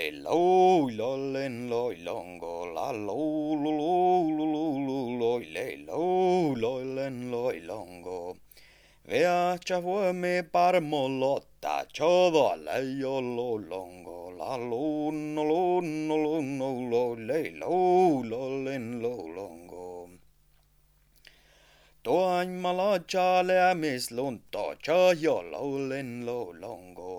le lo len lo longo la lo lo le lo len lo longo. Veaccia vuome parmolotta chodo le yo lo longo la lo le lo len lo longo. Toan malacha le amis lunto cha yo lo len lo longo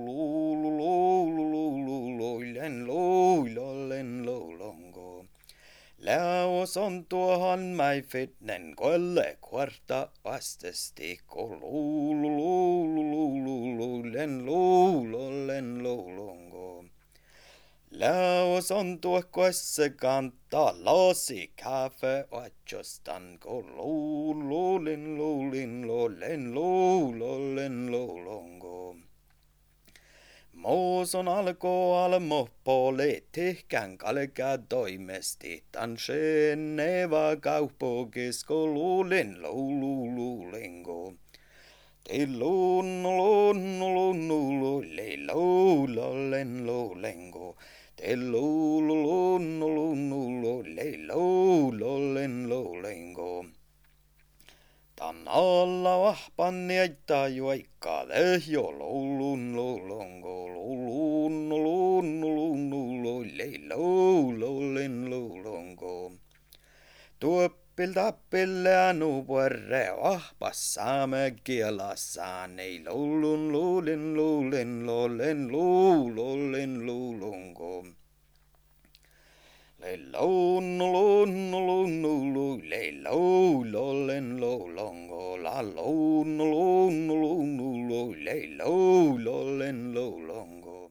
lo len lo longo. Leo son tuohon mai fitnen quelle quarta vastestico len lo longo. Leo son tuo quesse canta losi cafe oachostan ko len lo longo. Mooson alko poliitikän kalka toimesti tanseen neva kauppokis kolulin luulingo. Tilun len luulingo. Tilun len luulingo. Tan alla vahpan jäitä juikka lehjo longo len longo. Tuoppil tappille anu puerre vahpas saame kielassaan ei len longo. Le len longo la len longo.